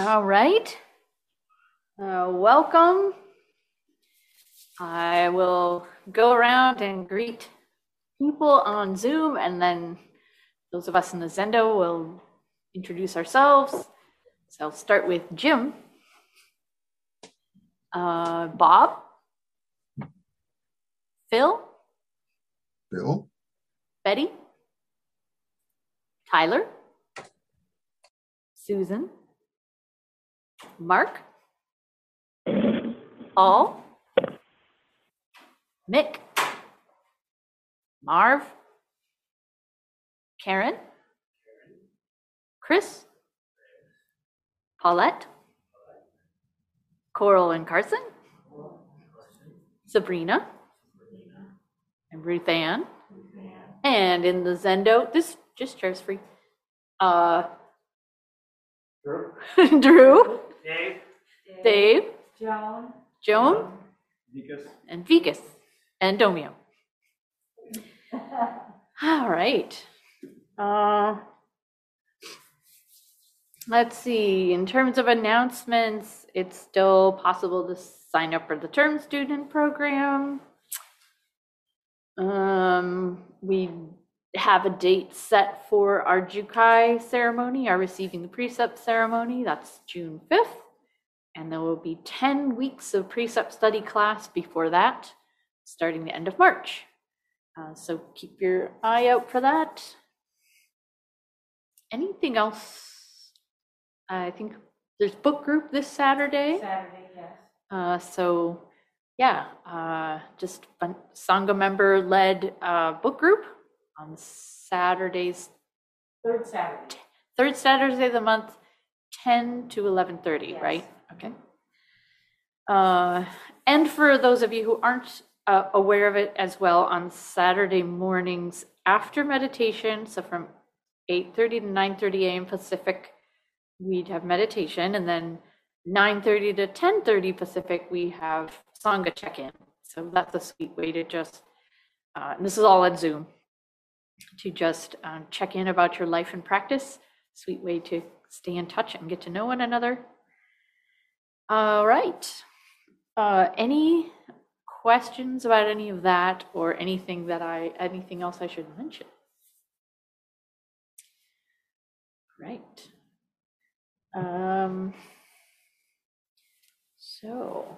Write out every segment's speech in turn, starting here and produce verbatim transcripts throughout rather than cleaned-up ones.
All right. Uh, welcome. I will go around and greet people on Zoom, and then those of us in the Zendo will introduce ourselves. So I'll start with Jim, uh, Bob, Phil, Bill, Betty, Tyler, Susan, Mark, Paul, Mick, Marv, Karen, Chris, Paulette, Coral and Carson, Sabrina, and Ruth Ann. And in the Zendo, this just shares free. Uh, Drew, Drew, Dave, Dave, Joan, Joan, Vikas. and Vikas, and Domio. All right. Uh, let's see. In terms of announcements, it's still possible to sign up for the term student program. Um, we have a date set for our Jukai ceremony, our receiving the precept ceremony. That's June fifth. And there will be ten weeks of precept study class before that, starting the end of March. Uh, so keep your eye out for that. Anything else? I think there's book group this Saturday. Saturday, yes. Uh, so yeah, uh, just a Sangha member led uh, book group on Saturdays, Third Saturday. third Saturday of the month, ten to eleven thirty, Yes. right? Okay. Uh, and for those of you who aren't uh, aware of it as well, on Saturday mornings after meditation, so from eight thirty to nine thirty a m Pacific, we'd have meditation, and then nine thirty to ten thirty Pacific, we have Sangha check-in. So that's a sweet way to just, uh, and this is all on Zoom, to just um, check in about your life and practice. Sweet way to stay in touch and get to know one another. All right. Uh, any questions about any of that, or anything that I, anything else I should mention? Right. Um, so.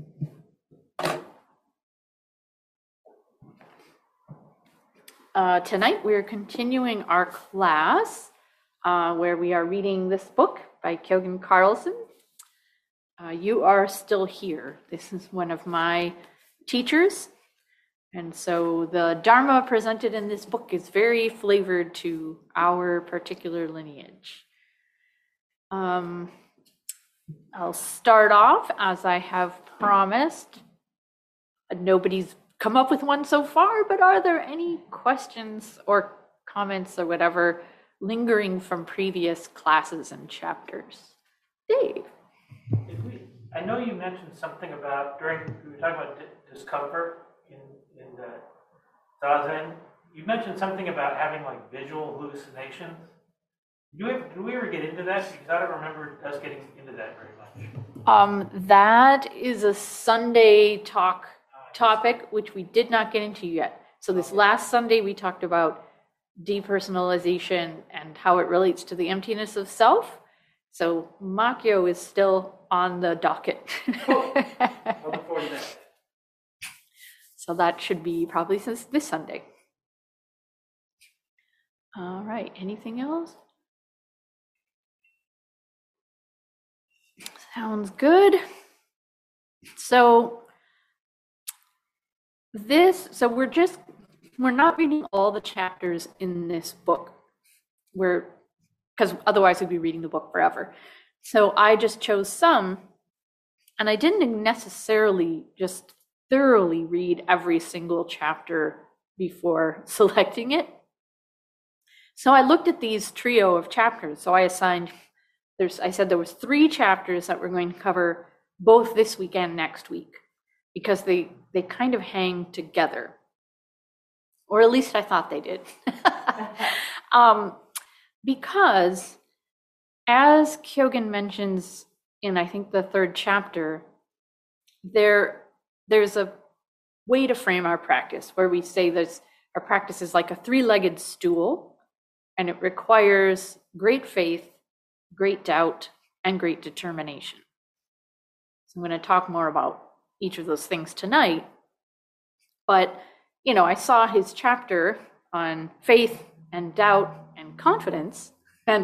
Uh, tonight we're continuing our class uh, where we are reading this book by Kjogn Carlson. Uh, you are still here. This is one of my teachers. And so the Dharma presented in this book is very flavored to our particular lineage. Um, I'll start off as I have promised. Nobody's come up with one so far, but are there any questions or comments or whatever lingering from previous classes and chapters? Dave. Did we, I know you mentioned something about during, we were talking about di- discomfort in, in the Zazen. You mentioned something about having like visual hallucinations. Do we, do we ever get into that? Because I don't remember us getting into that very much. Um, that is a Sunday talk topic, which we did not get into yet. So this last Sunday, we talked about depersonalization and how it relates to the emptiness of self. So Makyo is still on the docket. Cool. Looking forward to that. So that should be probably since this Sunday. All right, anything else? Sounds good. So this, so we're just, we're not reading all the chapters in this book. We're, because otherwise we'd be reading the book forever. So I just chose some, and I didn't necessarily just thoroughly read every single chapter before selecting it. So I looked at these trio of chapters. So I assigned, there's, I said there was three chapters that we're going to cover both this week and next week, because they, they kind of hang together. Or at least I thought they did. um, because as Kyogen mentions in, I think, the third chapter, there there's a way to frame our practice where we say that our practice is like a three-legged stool, and it requires great faith, great doubt, and great determination. So I'm going to talk more about each of those things tonight. But, you know, I saw his chapter on faith and doubt and confidence, and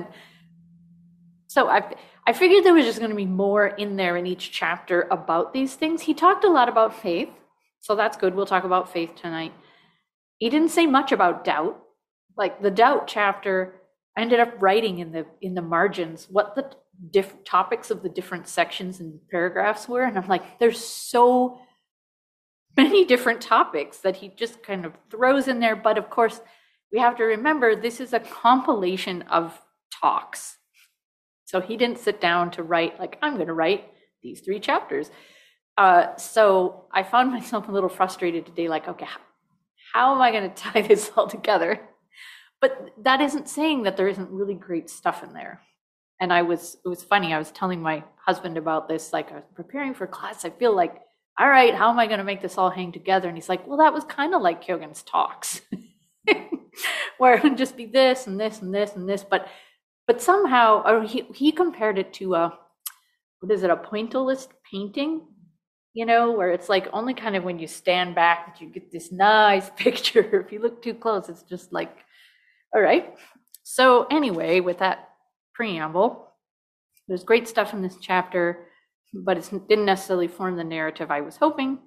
so I I figured there was just going to be more in there in each chapter about these things. He talked a lot about faith, so that's good. We'll talk about faith tonight. He didn't say much about doubt. Like the doubt chapter, I ended up writing in the in the margins what the different topics of the different sections and paragraphs were, and I'm like, there's so many different topics that he just kind of throws in there. But of course, we have to remember this is a compilation of talks. So he didn't sit down to write, like, I'm going to write these three chapters. Uh, so I found myself a little frustrated today, like, okay, how, how am I going to tie this all together? But that isn't saying that there isn't really great stuff in there. And I was, it was funny, I was telling my husband about this, like, I was preparing for class. I feel like, all right, how am I going to make this all hang together? And he's like, well, that was kind of like Kyogen's talks, where it would just be this and this and this and this. But But somehow, or he, he compared it to a, what is it, a pointillist painting, you know, where it's like only kind of when you stand back that you get this nice picture. If you look too close, it's just like, all right. So anyway, with that preamble, there's great stuff in this chapter, but it didn't necessarily form the narrative I was hoping.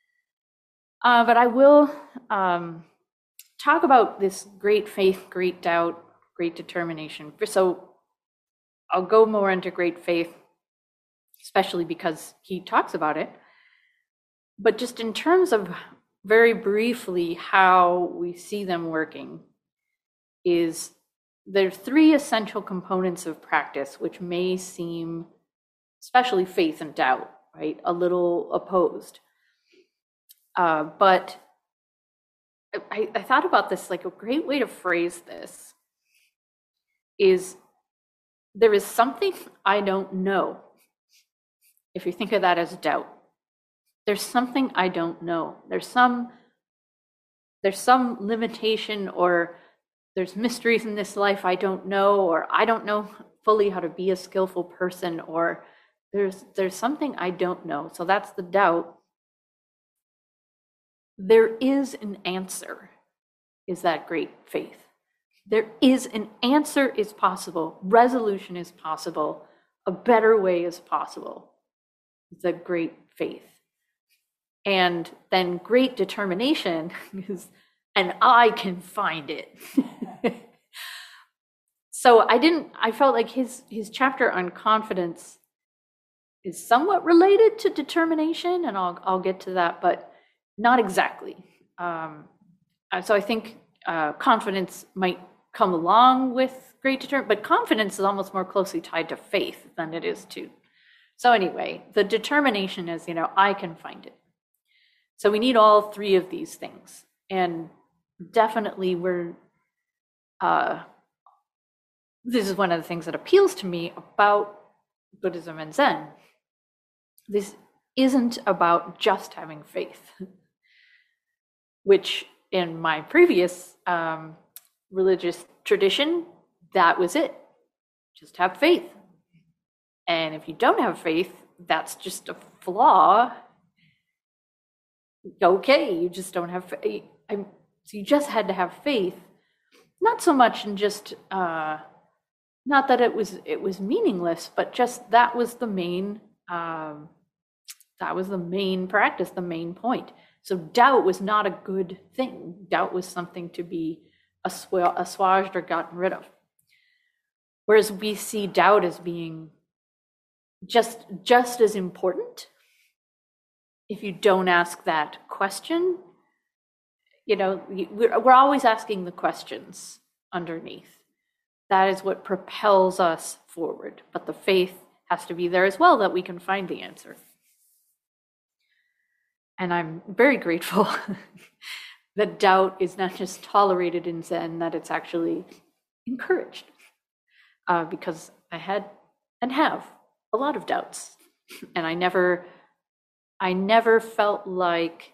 Uh, but I will um, talk about this great faith, great doubt, great determination. So I'll go more into great faith, especially because he talks about it. But just in terms of very briefly how we see them working, is there are three essential components of practice which may seem, especially faith and doubt, right, a little opposed. Uh, but I, I thought about this, like a great way to phrase this is there is something I don't know. If you think of that as doubt, there's something I don't know. There's some, there's some limitation, or there's mysteries in this life I don't know, or I don't know fully how to be a skillful person, or there's there's something I don't know. So that's the doubt. There is an answer, is that great faith. There is an answer is possible. Resolution is possible. A better way is possible. It's a great faith. And then great determination is, and I can find it. So I didn't, I felt like his, his chapter on confidence is somewhat related to determination, and I'll, I'll get to that, but not exactly. Um, so I think uh, confidence might come along with great determination, but confidence is almost more closely tied to faith than it is to. So anyway, the determination is, you know, I can find it. So we need all three of these things. And definitely we're, uh, this is one of the things that appeals to me about Buddhism and Zen. This isn't about just having faith, which in my previous um, religious tradition, that was it. Just have faith. And if you don't have faith, that's just a flaw. Okay, you just don't have faith. I'm, so you just had to have faith. Not so much in just, uh, not that it was it was meaningless, but just that was the main, um, that was the main practice, the main point. So doubt was not a good thing. Doubt was something to be assuaged or gotten rid of. Whereas we see doubt as being just just as important. If you don't ask that question, you know, we're, we're always asking the questions underneath. That is what propels us forward. But the faith has to be there as well, that we can find the answer. And I'm very grateful that doubt is not just tolerated in Zen, that it's actually encouraged. Uh, because I had and have a lot of doubts. And I never, I never felt like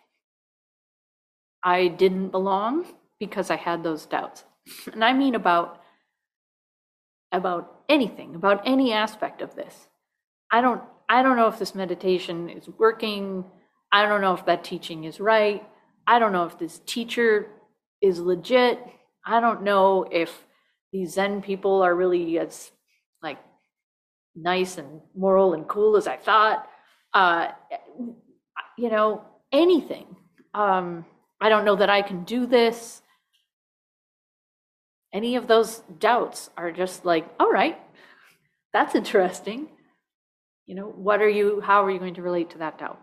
I didn't belong because I had those doubts. And I mean about, about anything, about any aspect of this. I don't, I don't know if this meditation is working. I don't know if that teaching is right. I don't know if this teacher is legit. I don't know if these Zen people are really as like nice and moral and cool as I thought. Uh, you know, anything. Um, I don't know that I can do this. Any of those doubts are just like, all right, that's interesting. You know, what are you, how are you going to relate to that doubt?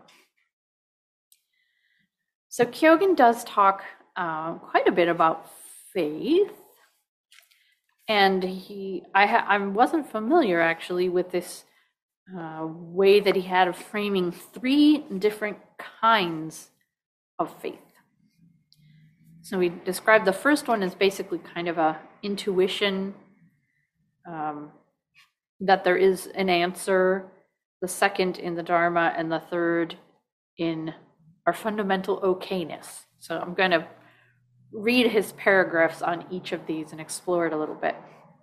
So Kyogen does talk uh, quite a bit about faith. And he, I, ha, I wasn't familiar actually with this uh, way that he had of framing three different kinds of faith. So we described the first one as basically kind of a intuition, um, that there is an answer, the second in the Dharma, and the third in our fundamental okayness. So I'm going to read his paragraphs on each of these and explore it a little bit.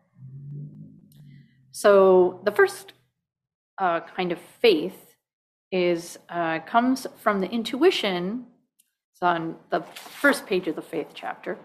So the first uh, kind of faith is uh, comes from the intuition. It's on the first page of the faith chapter.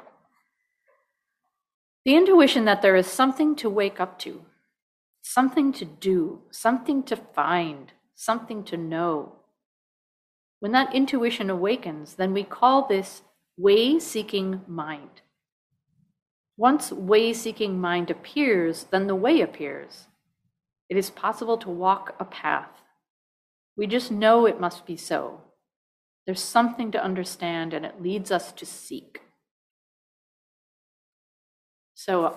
The intuition that there is something to wake up to, something to do, something to find, something to know. When that intuition awakens, then we call this way-seeking mind. Once way-seeking mind appears, then the way appears. It is possible to walk a path. We just know it must be so. There's something to understand, and it leads us to seek. So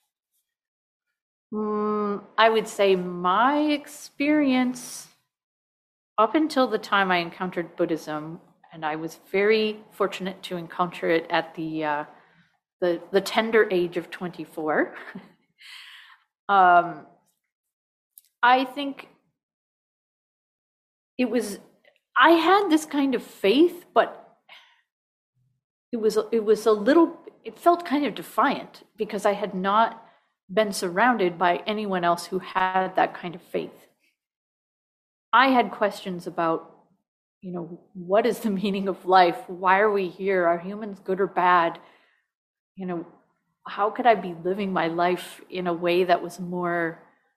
um, I would say my experience up until the time I encountered Buddhism, and I was very fortunate to encounter it at the uh, the, the tender age of twenty-four. um, I think it was, I had this kind of faith, but it was it was a little, it felt kind of defiant because I had not been surrounded by anyone else who had that kind of faith. I had questions about, you know, what is the meaning of life? Why are we here? Are humans good or bad? You know, how could I be living my life in a way that was more,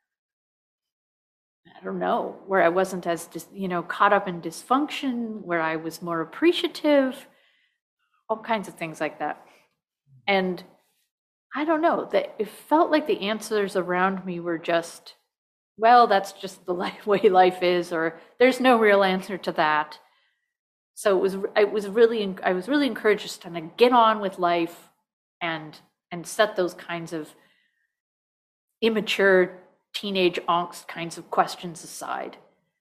I don't know, where I wasn't as, you know, caught up in dysfunction, where I was more appreciative, all kinds of things like that. And I don't know, that it felt like the answers around me were just, well, that's just the life, way life is, or there's no real answer to that. So it was, I was really, I was really encouraged just to kind of get on with life and and set those kinds of immature teenage angst kinds of questions aside.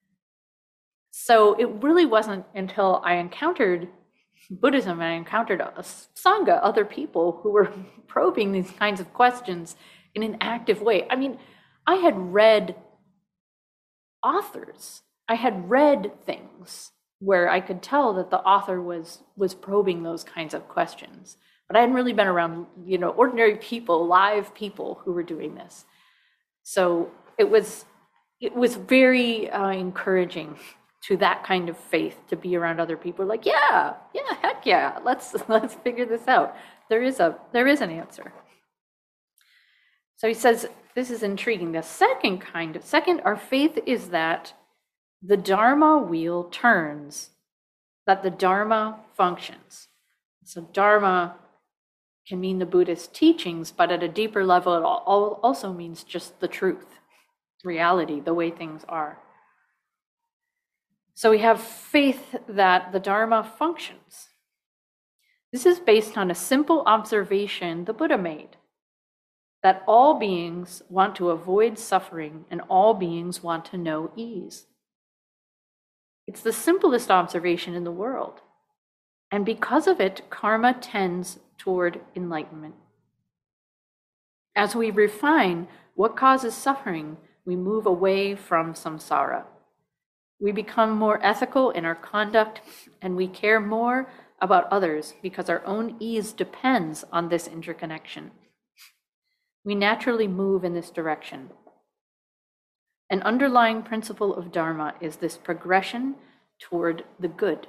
So it really wasn't until I encountered Buddhism and I encountered a Sangha, other people who were probing these kinds of questions in an active way. I mean, I had read authors, I had read things where I could tell that the author was was probing those kinds of questions. But I hadn't really been around, you know, ordinary people, live people who were doing this. So it was it was very uh, encouraging to that kind of faith to be around other people like, yeah, yeah, heck yeah, let's let's figure this out. There is a there is an answer. So he says, this is intriguing. The second kind of second, our faith is that the Dharma wheel turns, that the Dharma functions. So Dharma can mean the Buddhist teachings, but at a deeper level, it also means just the truth, reality, the way things are. So we have faith that the Dharma functions. This is based on a simple observation the Buddha made, that all beings want to avoid suffering and all beings want to know ease. It's the simplest observation in the world. And because of it, karma tends toward enlightenment. As we refine, what causes suffering, we move away from samsara. We become more ethical in our conduct, and we care more about others because our own ease depends on this interconnection. We naturally move in this direction. An underlying principle of Dharma is this progression toward the good.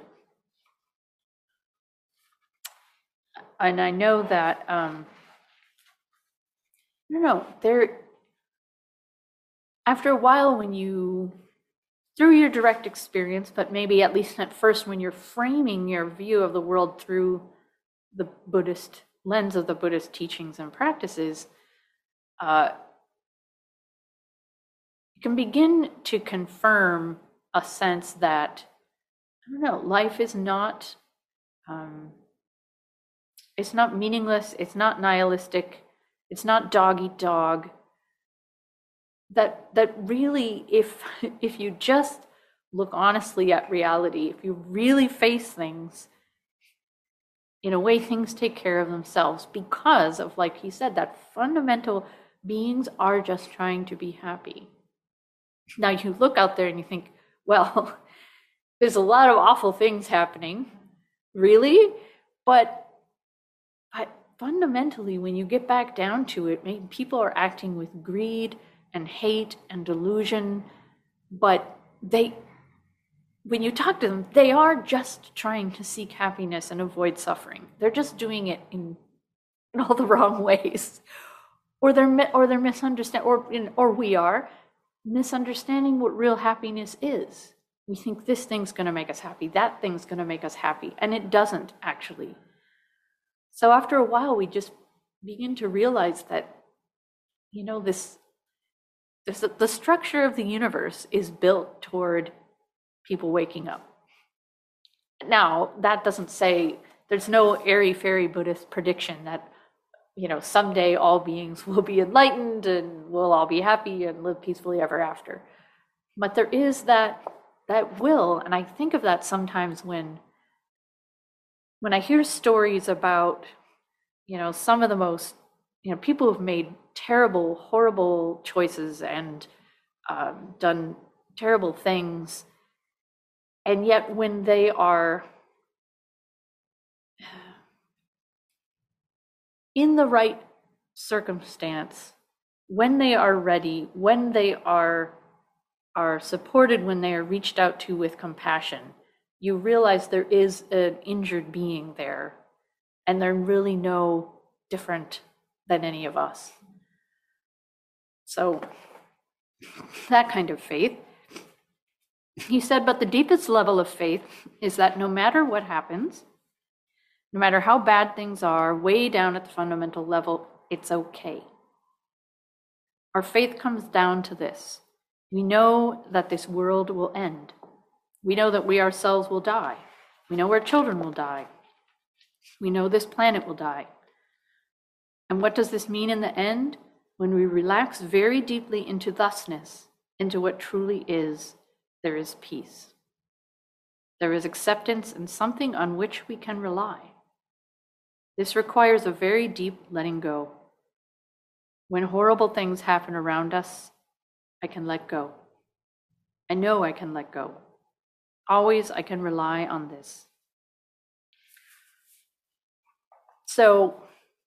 And I know that, um, I don't know, there, after a while when you, through your direct experience, but maybe at least at first when you're framing your view of the world through the Buddhist lens of the Buddhist teachings and practices, uh, you can begin to confirm a sense that, I don't know, life is not, um, it's not meaningless, it's not nihilistic, it's not dog eat dog. That that really, if if you just look honestly at reality, if you really face things, in a way things take care of themselves because of, like he said, that fundamental beings are just trying to be happy. Now you look out there and you think, well, there's a lot of awful things happening, really, but but fundamentally, when you get back down to it, maybe people are acting with greed and hate and delusion, but they, when you talk to them, they are just trying to seek happiness and avoid suffering. They're just doing it in, in all the wrong ways, or they're or they're misunderstanding, or in, or we are misunderstanding what real happiness is. We think this thing's going to make us happy, that thing's going to make us happy, and it doesn't actually. So after a while, we just begin to realize that, you know, this, this the structure of the universe is built toward people waking up. Now, that doesn't say, there's no airy-fairy Buddhist prediction that, you know, someday all beings will be enlightened and we'll all be happy and live peacefully ever after. But there is that that will, and I think of that sometimes when when I hear stories about, you know, some of the most, you know, people who've made terrible, horrible choices and um, done terrible things, and yet when they are in the right circumstance, when they are ready, when they are are supported, when they are reached out to with compassion, you realize there is an injured being there, and they're really no different than any of us. So that kind of faith. He said, but the deepest level of faith is that no matter what happens, no matter how bad things are, way down at the fundamental level, it's okay. Our faith comes down to this. We know that this world will end. We know that we ourselves will die. We know our children will die. We know this planet will die. And what does this mean in the end? When we relax very deeply into thusness, into what truly is, there is peace. There is acceptance and something on which we can rely. This requires a very deep letting go. When horrible things happen around us, I can let go. I know I can let go. Always I can rely on this. So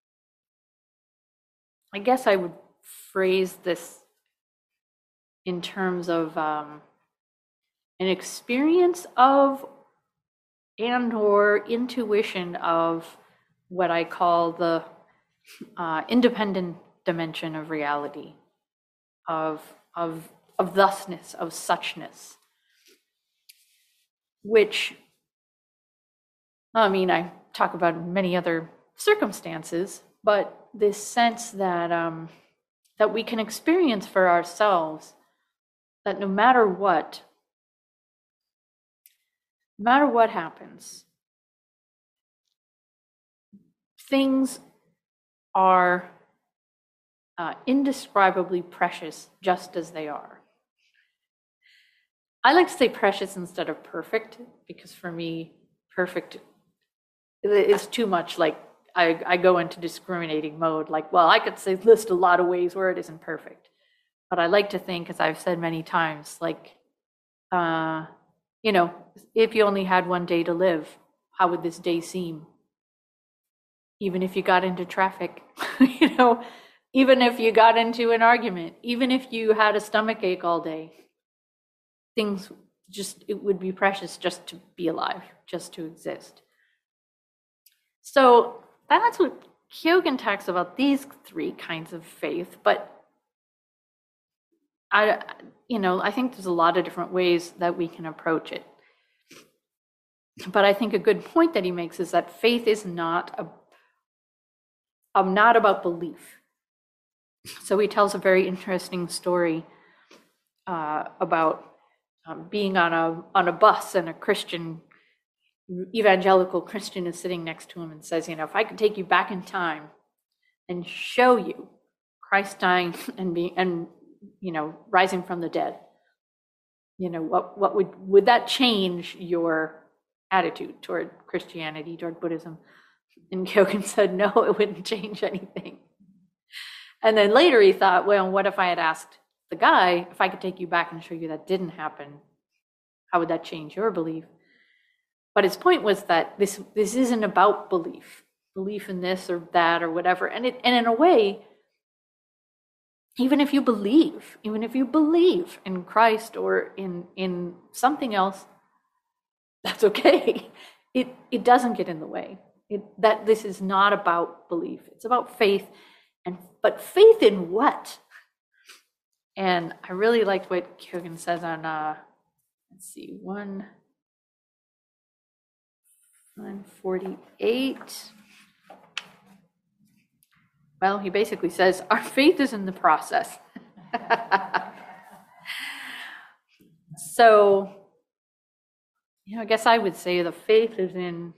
I guess I would phrase this in terms of um, an experience of and or intuition of what I call the uh, independent dimension of reality, of, of, of thusness, of suchness. Which, I mean, I talk about in many other circumstances, but this sense that um, that we can experience for ourselves that no matter what, no matter what happens, things are uh, indescribably precious just as they are. I like to say precious instead of perfect, because for me, perfect is too much like I, I go into discriminating mode, like, well, I could say list a lot of ways where it isn't perfect. But I like to think, as I've said many times, like, uh, you know, if you only had one day to live, how would this day seem? Even if you got into traffic, you know, even if you got into an argument, even if you had a stomach ache all day, things just, it would be precious just to be alive, just to exist. So that's what Kyogen talks about, these three kinds of faith. But I, you know, I think there's a lot of different ways that we can approach it. But I think a good point that he makes is that faith is not a, um, not about belief. So he tells a very interesting story uh, about um, being on a on a bus, and a Christian, evangelical Christian, is sitting next to him and says, you know, if I could take you back in time and show you Christ dying and being and you know rising from the dead, you know, what what would would that change your attitude toward Christianity, toward Buddhism? And Kyogen said, no, it wouldn't change anything. And then later he thought, well, what if I had asked the guy, if I could take you back and show you that didn't happen, how would that change your belief? But his point was that this this isn't about belief, belief in this or that or whatever. And it and in a way, even if you believe, even if you believe in Christ or in in something else, that's okay. It it doesn't get in the way. It that this is not about belief. It's about faith. And but faith in what? And I really liked what Kyogen says on uh let's see, one one forty-eight. Well, he basically says our faith is in the process. So, you know, I guess I would say the faith is in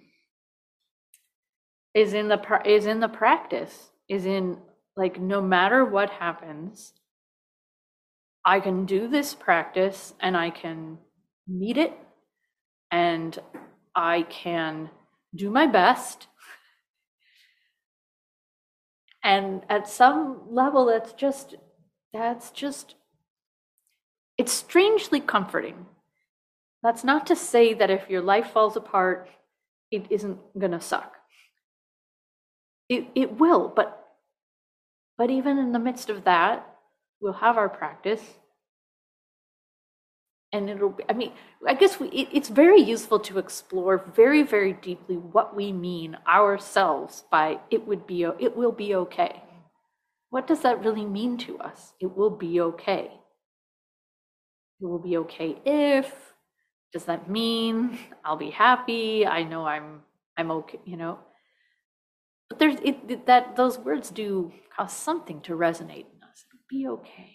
is in the is in the practice, is in, like, no matter what happens, I can do this practice and I can meet it and I can do my best. And at some level, that's just, that's just, it's strangely comforting. That's not to say that if your life falls apart, it isn't gonna suck. It, it will, but But even in the midst of that, we'll have our practice. And it'll, I mean, I guess we, it, it's very useful to explore very, very deeply what we mean ourselves by it would be, it will be okay. What does that really mean to us? It will be okay. It will be okay if, does that mean I'll be happy? I know I'm, I'm okay, you know? But there's it, it that those words do cause something to resonate in us. It'll be okay.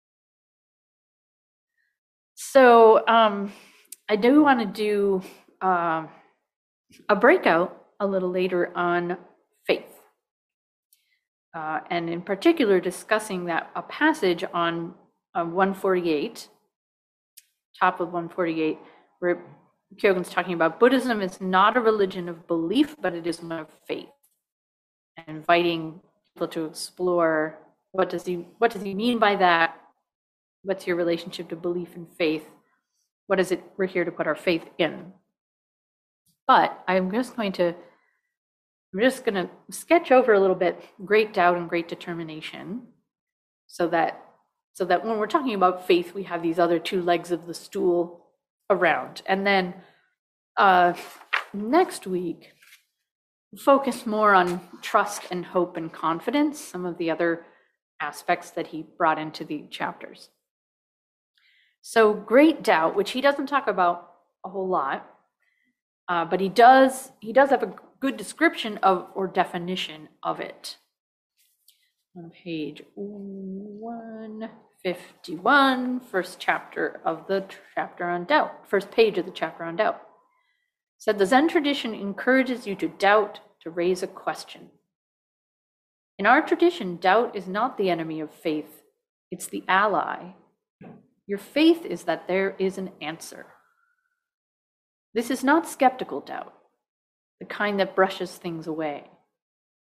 So um, I do want to do uh, a breakout a little later on faith, uh, and in particular discussing that a passage on uh, one forty-eight, top of one forty-eight, where Kyogen's talking about Buddhism is not a religion of belief, but it is one of faith. And inviting people to explore what does he what does he mean by that? What's your relationship to belief and faith? What is it we're here to put our faith in? But I'm just going to I'm just going to sketch over a little bit great doubt and great determination, so that so that when we're talking about faith, we have these other two legs of the stool around. And then uh, next week, focus more on trust and hope and confidence, some of the other aspects that he brought into the chapters. So great doubt, which he doesn't talk about a whole lot, uh, but he does he does have a good description of or definition of it. On page one fifty-one, first chapter of the chapter on doubt, first page of the chapter on doubt. Said the Zen tradition encourages you to doubt, to raise a question. In our tradition, doubt is not the enemy of faith, it's the ally. Your faith is that there is an answer. This is not skeptical doubt, the kind that brushes things away.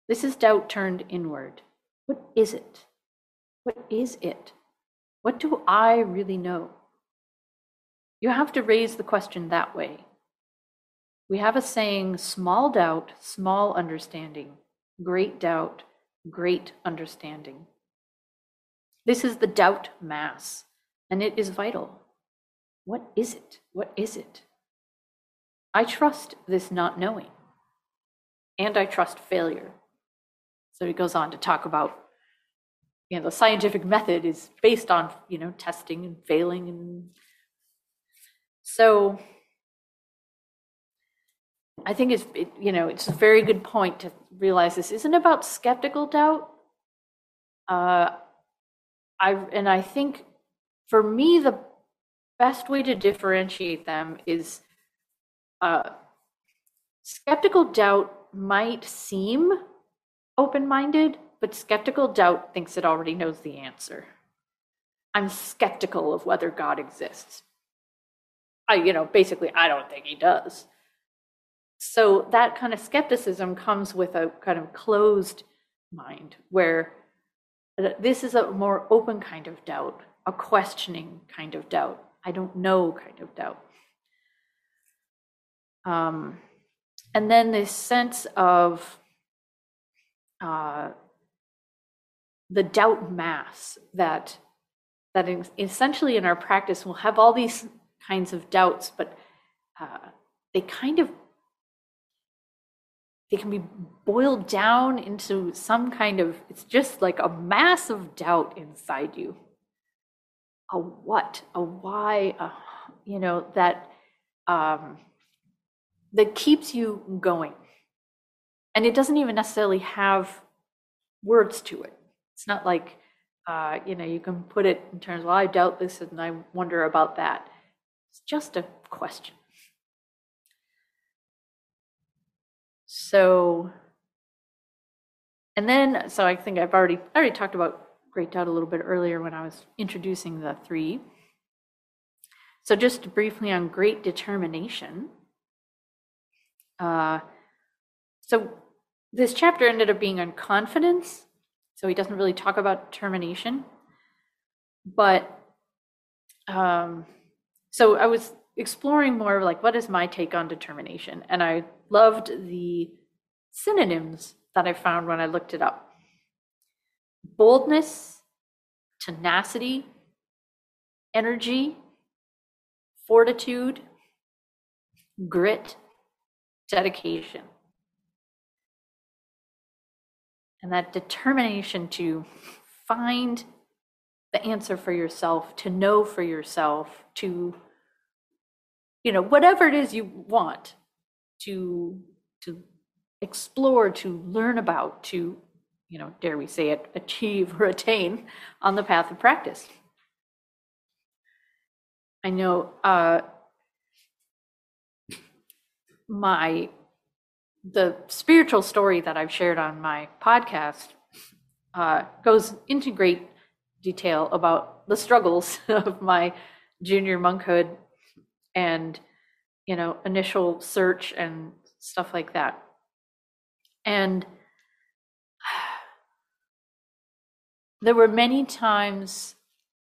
This is doubt turned inward. What is it? What is it? What do I really know? You have to raise the question that way. We have a saying, small doubt, small understanding. Great doubt, great understanding. This is the doubt mass, and it is vital. What is it? What is it? I trust this not knowing, and I trust failure. So he goes on to talk about, you know, the scientific method is based on, you know, testing and failing. And so I think it's, it, you know, it's a very good point to realize this isn't about skeptical doubt. Uh, I and I think for me, the best way to differentiate them is uh, skeptical doubt might seem open-minded, but skeptical doubt thinks it already knows the answer. I'm skeptical of whether God exists. I, you know, basically, I don't think he does. So that kind of skepticism comes with a kind of closed mind, where this is a more open kind of doubt, a questioning kind of doubt, I don't know kind of doubt. Um, and then this sense of uh, the doubt mass that that is essentially in our practice we'll have all these kinds of doubts, but uh, they kind of they can be boiled down into some kind of, it's just like a mass of doubt inside you. A what, a why, a, you know, that um, that keeps you going. And it doesn't even necessarily have words to it. It's not like, uh, you know, you can put it in terms of, well, I doubt this and I wonder about that. It's just a question. So, and then, so I think I've already, I already talked about great doubt a little bit earlier when I was introducing the three. So just briefly on great determination. Uh, so this chapter ended up being on confidence. So he doesn't really talk about determination. But, um, so I was exploring more like, what is my take on determination? And I loved the synonyms that I found when I looked it up. Boldness, tenacity, energy, fortitude, grit, dedication. And that determination to find the answer for yourself, to know for yourself, to, you know, whatever it is you want, to, to explore, to learn about, to, you know, dare we say it, achieve or attain on the path of practice. I know uh, my, the spiritual story that I've shared on my podcast uh, goes into great detail about the struggles of my junior monkhood and, you know, initial search and stuff like that. And there were many times,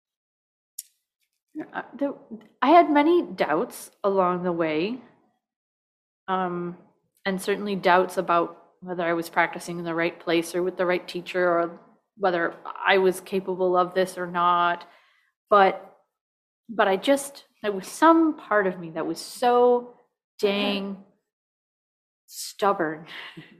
there, I had many doubts along the way, um, and certainly doubts about whether I was practicing in the right place or with the right teacher, or whether I was capable of this or not. But, but I just, there was some part of me that was so dang stubborn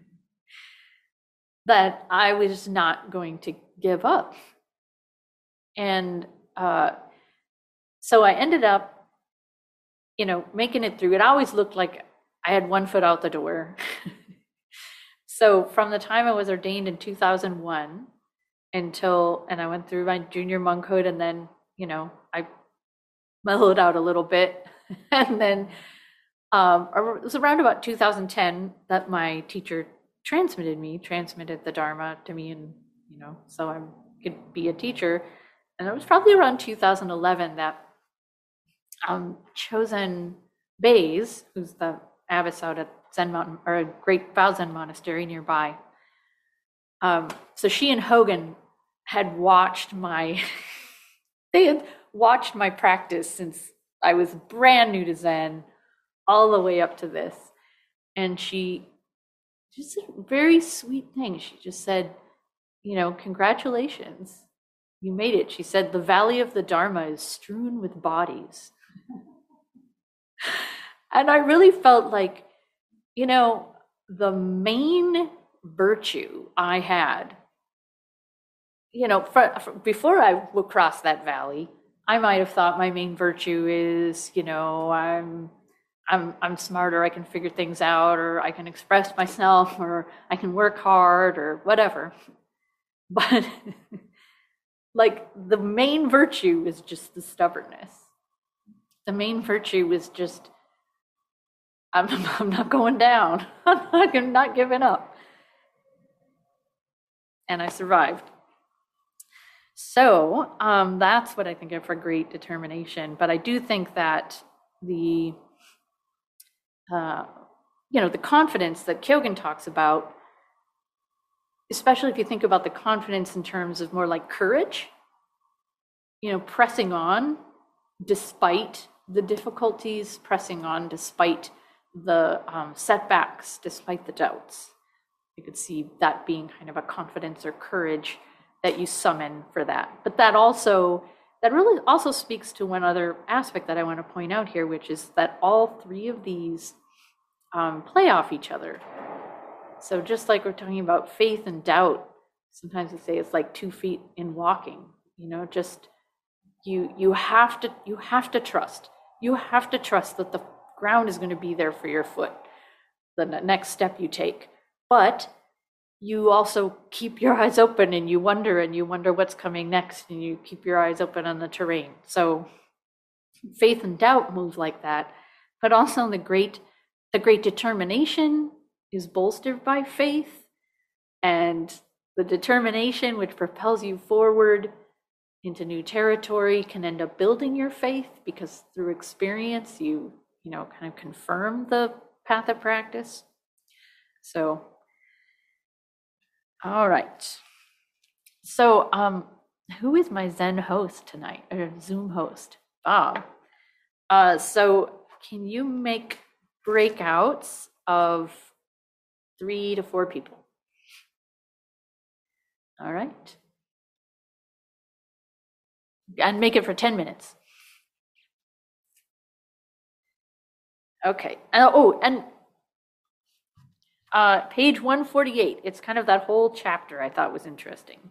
that I was not going to give up. And uh, so I ended up, you know, making it through. It always looked like I had one foot out the door. So from the time I was ordained in two thousand one until, and I went through my junior monkhood, and then, you know, I mellowed out a little bit. And then um, it was around about two thousand ten that my teacher transmitted me, transmitted the Dharma to me, and, you know, so I could be a teacher. And it was probably around two thousand eleven that um, Chosen Bays, who's the abbess out at Zen Mountain, or a great Bao Zen monastery nearby, Um, so she and Hogan had watched my, they had watched my practice since I was brand new to Zen, all the way up to this. And she just a very sweet thing. She just said, you know, congratulations, you made it. She said, the valley of the Dharma is strewn with bodies. And I really felt like, you know, the main virtue I had, you know, for, for, before I would cross that valley, I might have thought my main virtue is, you know, I'm, I'm, I'm smarter, I can figure things out, or I can express myself, or I can work hard, or whatever. But like the main virtue is just the stubbornness. The main virtue is just, I'm, I'm not going down. I'm not, I'm not giving up. And I survived. So um, that's what I think of for great determination. But I do think that the, uh, you know, the confidence that Kyogen talks about, especially if you think about the confidence in terms of more like courage, you know, pressing on despite the difficulties, pressing on despite the um, setbacks, despite the doubts. You could see that being kind of a confidence or courage that you summon for that. But that also, that really also speaks to one other aspect that I want to point out here, which is that all three of these um, play off each other. So just like we're talking about faith and doubt, sometimes we say it's like two feet in walking, you know, just you you have to you have to trust. You have to trust that the ground is going to be there for your foot, the next step you take. But you also keep your eyes open and you wonder and you wonder what's coming next, and you keep your eyes open on the terrain. So faith and doubt move like that, but also the great the great determination is bolstered by faith, and the determination which propels you forward into new territory can end up building your faith, because through experience you you know kind of confirm the path of practice. So all right, so um who is my Zen host tonight, or Zoom host? Bob. Uh so can you make breakouts of three to four people? All right. And make it for ten minutes. Okay. Uh, oh, and uh, page one forty-eight. It's kind of that whole chapter I thought was interesting.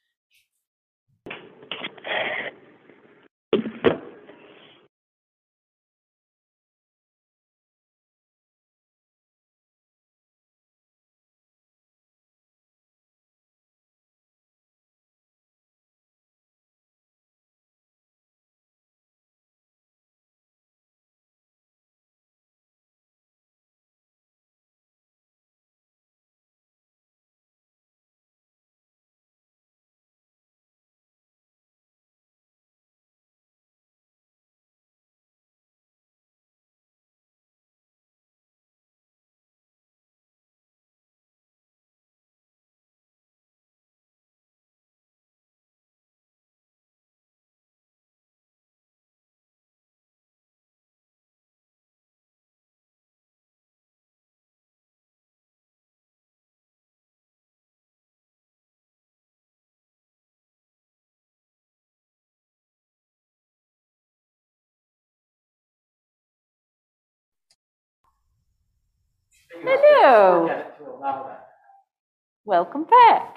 Hello. Forget it to allow that. Welcome back.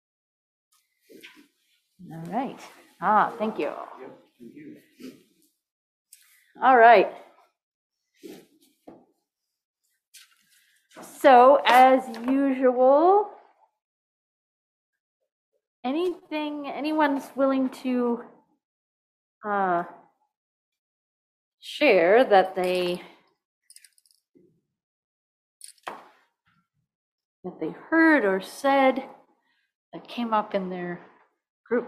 All right. Ah, thank you. All right. So, as usual, anything, anyone's willing to uh, share that they that they heard or said that came up in their group?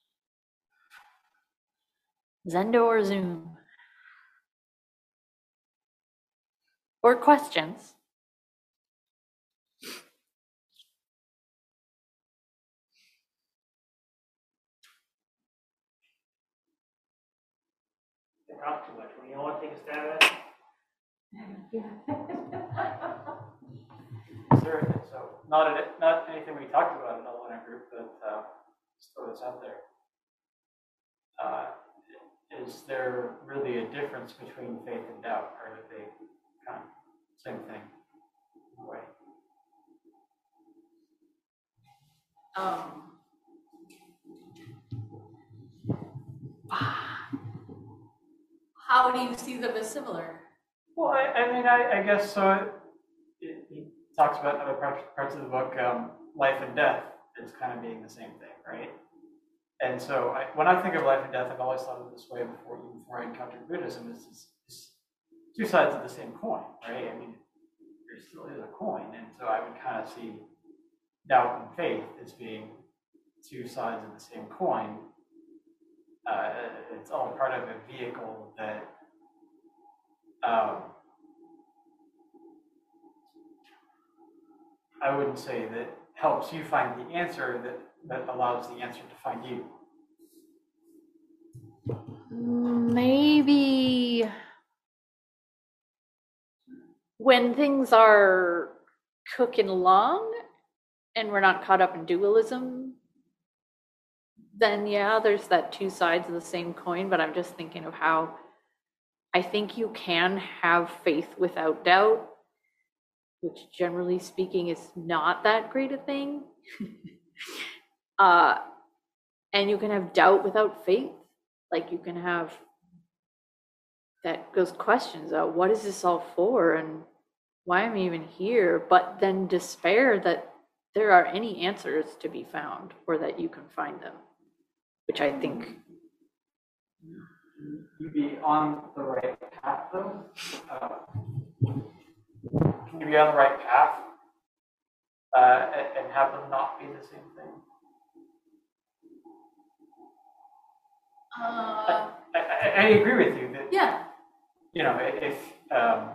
Zendo or Zoom? or questions. They talk too much. When you want to take a stab at it, is there, so not a, not anything we talked about in the Luna group, but uh, just throw this out there. Uh, is there really a difference between faith and doubt, or are they kind of same thing in a way? Um, how do you see them as similar? Well, I, I mean, I, I guess so. It, it, he talks about other parts, parts of the book, um, life and death is kind of being the same thing, right? And so I, when I think of life and death, I've always thought of it this way before, even before I encountered Buddhism. It's, it's, it's two sides of the same coin, right? I mean, there still is a coin, and so I would kind of see doubt and faith as being two sides of the same coin. Uh, it's all part of a vehicle that um, I wouldn't say that helps you find the answer, that, that allows the answer to find you. Maybe when things are cooking along and we're not caught up in dualism, then yeah, there's that two sides of the same coin, but I'm just thinking of how I think you can have faith without doubt, which generally speaking is not that great a thing. uh, and you can have doubt without faith. Like you can have that those questions of what is this all for and why am I even here? But then despair that there are any answers to be found or that you can find them, which I think. You be on the right path, though. Uh, can you be on the right path uh, and, and have them not be the same thing? Uh, I, I, I agree with you that, yeah. you know, if, um,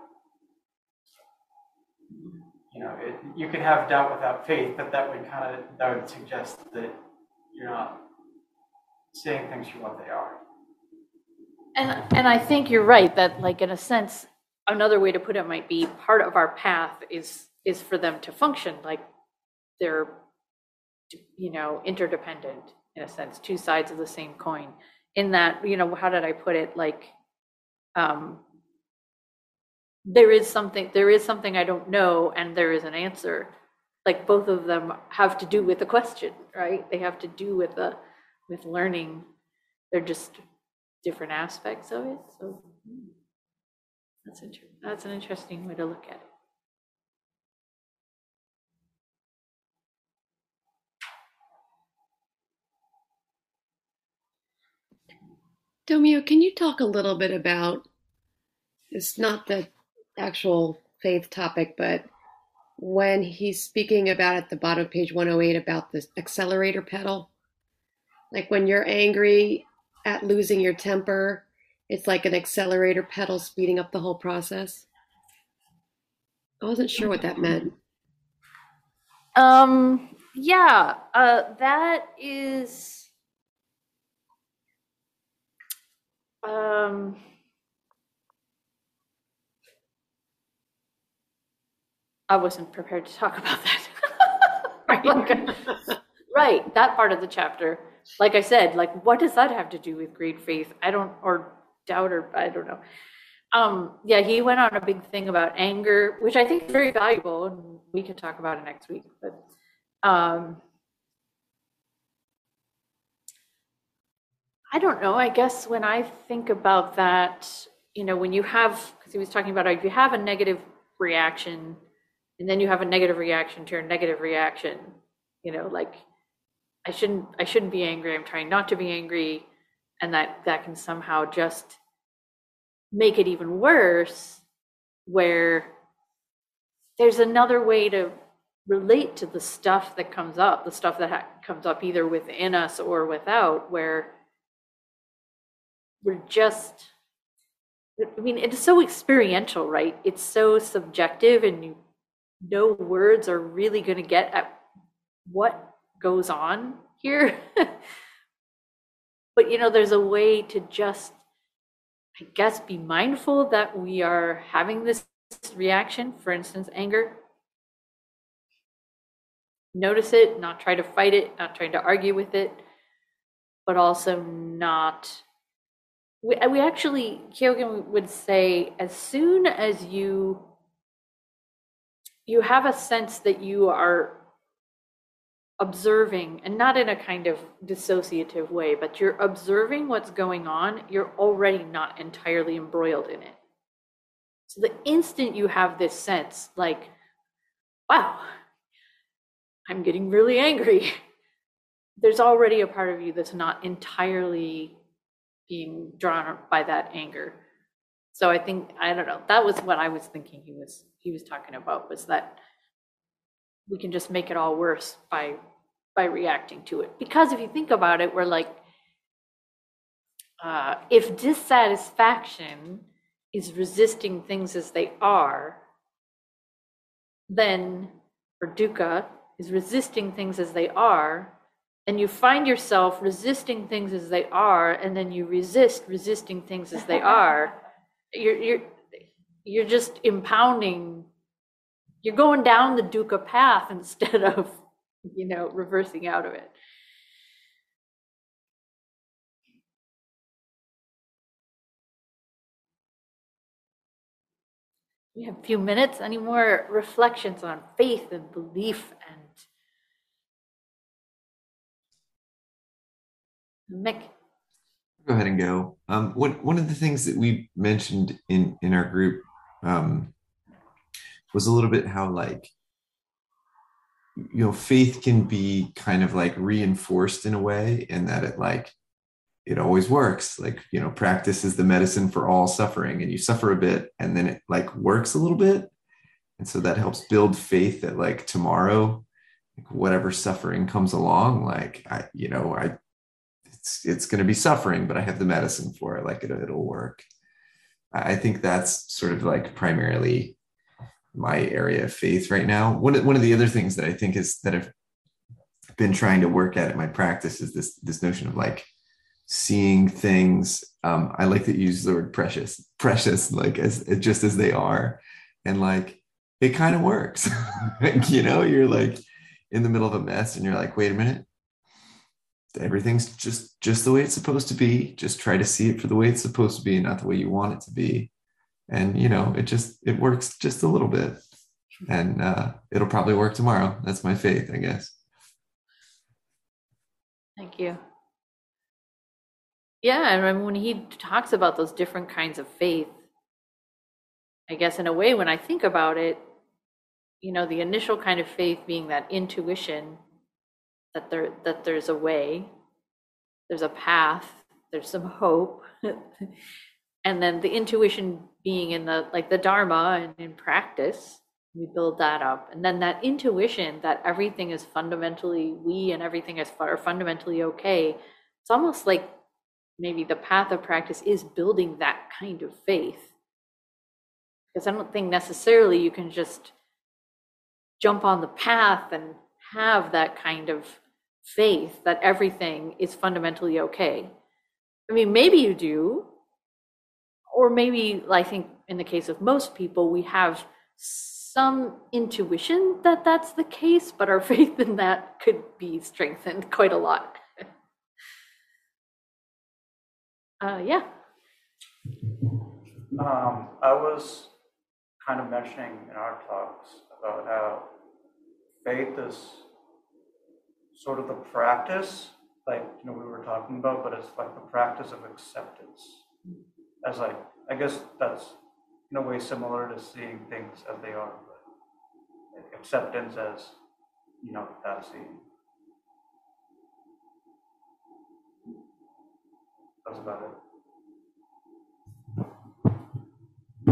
you know, it, you can have doubt without faith, but that would kind of, that would suggest that you're not seeing things for what they are. And and I think you're right that, like, in a sense, another way to put it might be part of our path is is for them to function like they're, you know, interdependent in a sense, two sides of the same coin. In that, you know, how did I put it? Like, um, there is something there is something I don't know, and there is an answer. Like both of them have to do with the question, right? They have to do with the with learning. They're just different aspects of it. So that's inter- that's an interesting way to look at it. Domio, can you talk a little bit about, it's not the actual faith topic, but when he's speaking about at the bottom of page one oh eight about the accelerator pedal, like when you're angry at losing your temper, it's like an accelerator pedal speeding up the whole process. I wasn't sure what that meant. Um, yeah, uh, that is, um, I wasn't prepared to talk about that. Like, right, that part of the chapter. Like I said, like, what does that have to do with great faith? I don't, or doubt, or I don't know. Um, yeah, he went on a big thing about anger, which I think is very valuable, and we can talk about it next week. But um, I don't know. I guess when I think about that, you know, when you have, because he was talking about if you have a negative reaction, and then you have a negative reaction to your negative reaction, you know, like I shouldn't, I shouldn't be angry. I'm trying not to be angry, and that that can somehow just make it even worse, where there's another way to relate to the stuff that comes up, the stuff that ha- comes up either within us or without, where we're just I mean, it's so experiential, right? It's so subjective, and you, no words are really going to get at what goes on here. But, you know, there's a way to just, I guess, be mindful that we are having this reaction, for instance, anger. Notice it, not try to fight it, not trying to argue with it, but also not. We, we actually, Kyogen would say, as soon as you you have a sense that you are observing, and not in a kind of dissociative way, but you're observing what's going on, you're already not entirely embroiled in it. So the instant you have this sense, like, wow, I'm getting really angry, there's already a part of you that's not entirely being drawn by that anger. So I think, I don't know, that was what I was thinking he was he was talking about, was that we can just make it all worse by by reacting to it. Because if you think about it, we're like, uh, if dissatisfaction is resisting things as they are, then, or dukkha is resisting things as they are, and you find yourself resisting things as they are, and then you resist resisting things as they are, you're you're you're just impounding, you're going down the dukkha path instead of, you know, reversing out of it. We have a few minutes. Any more reflections on faith and belief and Mick? Go ahead and go. Um, one one of the things that we mentioned in in our group um, was a little bit how, like, you know, faith can be kind of like reinforced in a way, and that it like it always works. Like, you know, practice is the medicine for all suffering, and you suffer a bit, and then it like works a little bit, and so that helps build faith that like tomorrow, like, whatever suffering comes along, like I, you know, I. It's, it's going to be suffering, but I have the medicine for it. Like it, it'll work. I think that's sort of like primarily my area of faith right now. One of, one of the other things that I think is that I've been trying to work at in my practice is this, this notion of like seeing things. Um, I like to use the word precious, precious, like as just as they are. And like, it kind of works. Like, you know, you're like in the middle of a mess and you're like, wait a minute. Everything's just just the way it's supposed to be. Just try to see it for the way it's supposed to be, not the way you want it to be. And you know, it just it works just a little bit, and uh, it'll probably work tomorrow. That's my faith, I guess. Thank you. Yeah, and I mean, when he talks about those different kinds of faith, I guess in a way, when I think about it, you know, the initial kind of faith being that intuition that there that there's a way, there's a path, there's some hope. And then the intuition being in the like the Dharma and in practice, we build that up. And then that intuition that everything is fundamentally, we and everything is are fundamentally okay. It's almost like maybe the path of practice is building that kind of faith. Because I don't think necessarily you can just jump on the path and have that kind of faith that everything is fundamentally okay. I mean, maybe you do, or maybe I think in the case of most people, we have some intuition that that's the case, but our faith in that could be strengthened quite a lot. uh, yeah. Um, I was kind of mentioning in our talks about how faith is sort of the practice, like, you know, we were talking about, but it's like the practice of acceptance. As like, I guess that's in a way similar to seeing things as they are, but like acceptance as, you know, that seeing. That's about it.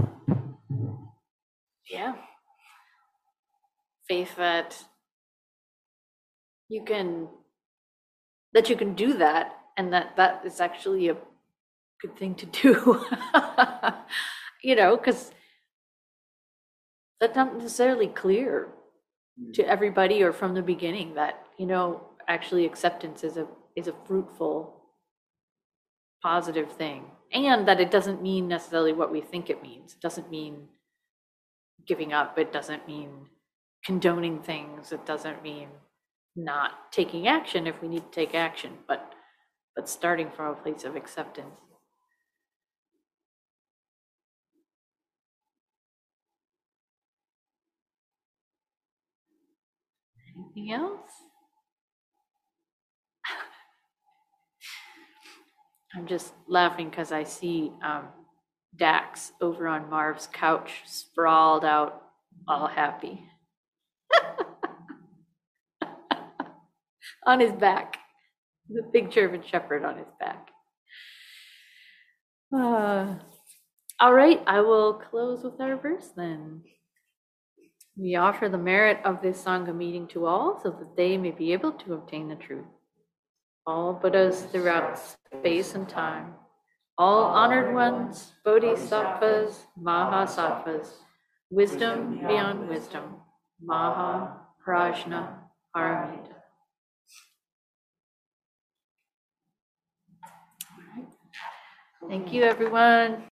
Yeah. Faith that you can that you can do that, and that that is actually a good thing to do. you know, because that's not necessarily clear to everybody or from the beginning that, you know, actually acceptance is a is a fruitful, positive thing. And that it doesn't mean necessarily what we think it means. It doesn't mean giving up. It doesn't mean condoning things. It doesn't mean not taking action if we need to take action, but but starting from a place of acceptance. Anything else? I'm just laughing because I see um, Dax over on Marv's couch, sprawled out, all happy. On his back. The big German Shepherd on his back. Uh, all right, I will close with our verse then. We offer the merit of this Sangha meeting to all so that they may be able to obtain the truth. All Buddhas throughout space and time, all honored ones, bodhisattvas, mahasattvas, wisdom beyond wisdom, maha, prajna, paramita. Thank you, everyone.